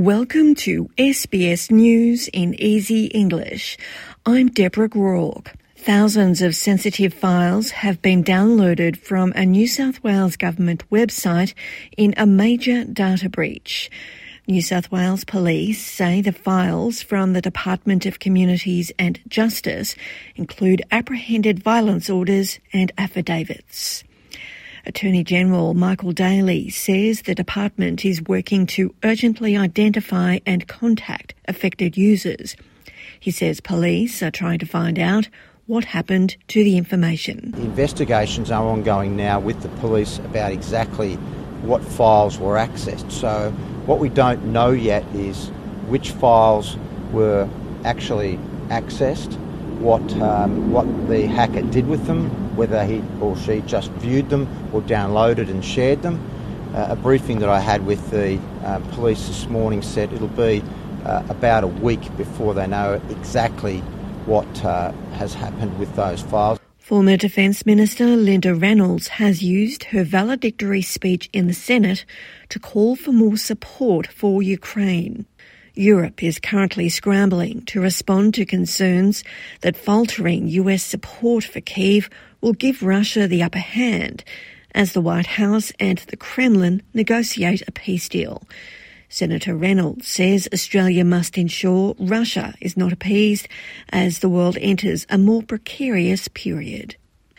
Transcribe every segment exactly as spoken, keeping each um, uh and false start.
Welcome to S B S News in Easy English. I'm Deborah Groark. Thousands of sensitive files have been downloaded from a New South Wales government website in a major data breach. New South Wales Police say the files from the Department of Communities and Justice include apprehended violence orders and affidavits. Attorney General Michael Daly says the department is working to urgently identify and contact affected users. He says police are trying to find out what happened to the information. Investigations are ongoing now with the police about exactly what files were accessed. So what we don't know yet is which files were actually accessed, what um, what the hacker did with them, whether he or she just viewed them or downloaded and shared them. Uh, a briefing that I had with the uh, police this morning said it'll be uh, about a week before they know exactly what uh, has happened with those files. Former Defence Minister Linda Reynolds has used her valedictory speech in the Senate to call for more support for Ukraine. Europe is currently scrambling to respond to concerns that faltering U S support for Kyiv will give Russia the upper hand as the White House and the Kremlin negotiate a peace deal. Senator Reynolds says Australia must ensure Russia is not appeased as the world enters a more precarious period.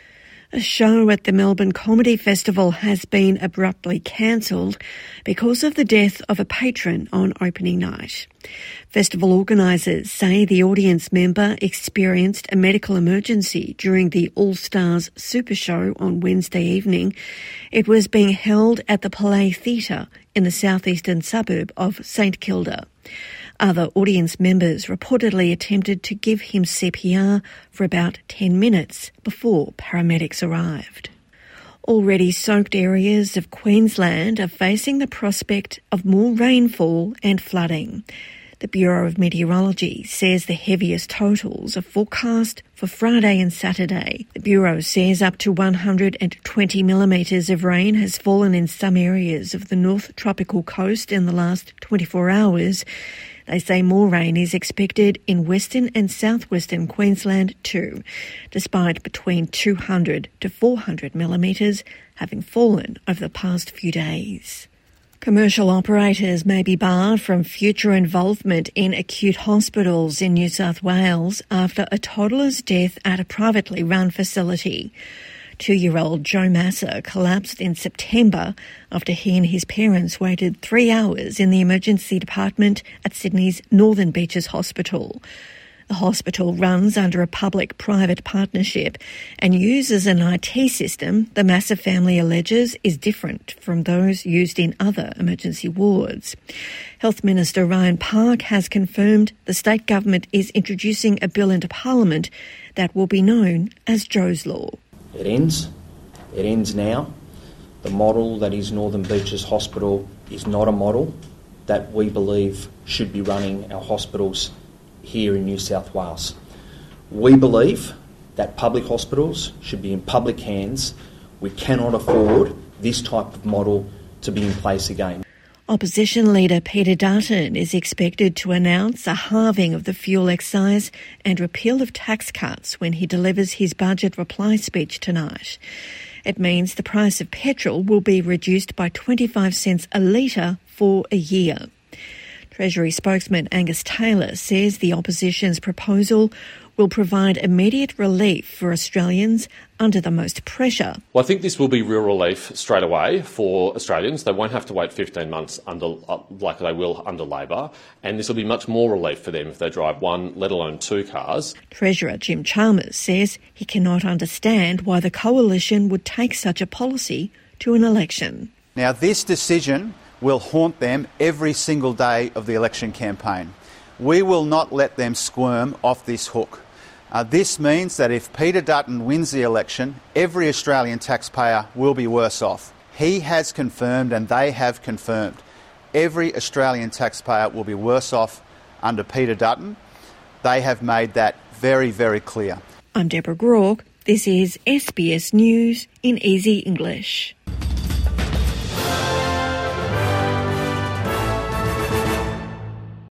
A show at the Melbourne Comedy Festival has been abruptly cancelled because of the death of a patron on opening night. Festival organisers say the audience member experienced a medical emergency during the All Stars Super Show on Wednesday evening. It was being held at the Palais Theatre in the southeastern suburb of St Kilda. Other audience members reportedly attempted to give him C P R for about ten minutes before paramedics arrived. Already soaked areas of Queensland are facing the prospect of more rainfall and flooding. The Bureau of Meteorology says the heaviest totals are forecast for Friday and Saturday. The Bureau says up to one hundred twenty millimetres of rain has fallen in some areas of the North Tropical Coast in the last twenty-four hours. They say more rain is expected in western and southwestern Queensland too, despite between two hundred to four hundred millimetres having fallen over the past few days. Commercial operators may be barred from future involvement in acute hospitals in New South Wales after a toddler's death at a privately run facility. Two-year-old Joe Massa collapsed in September after he and his parents waited three hours in the emergency department at Sydney's Northern Beaches Hospital. The hospital runs under a public-private partnership and uses an I T system the Massa family alleges is different from those used in other emergency wards. Health Minister Ryan Park has confirmed the state government is introducing a bill into Parliament that will be known as Joe's Law. It ends. It ends now. The model that is Northern Beaches Hospital is not a model that we believe should be running our hospitals here in New South Wales. We believe that public hospitals should be in public hands. We cannot afford this type of model to be in place again. Opposition leader Peter Dutton is expected to announce a halving of the fuel excise and repeal of tax cuts when he delivers his budget reply speech tonight. It means the price of petrol will be reduced by twenty-five cents a litre for a year. Treasury spokesman Angus Taylor says the opposition's proposal will provide immediate relief for Australians under the most pressure. Well, I think this will be real relief straight away for Australians. They won't have to wait fifteen months under, uh, like they will under Labor, and this will be much more relief for them if they drive one, let alone two cars. Treasurer Jim Chalmers says he cannot understand why the coalition would take such a policy to an election. Now, this decision will haunt them every single day of the election campaign. We will not let them squirm off this hook. Uh, this means that if Peter Dutton wins the election, every Australian taxpayer will be worse off. He has confirmed, and they have confirmed, every Australian taxpayer will be worse off under Peter Dutton. They have made that very, very clear. I'm Deborah Groark. This is S B S News in Easy English.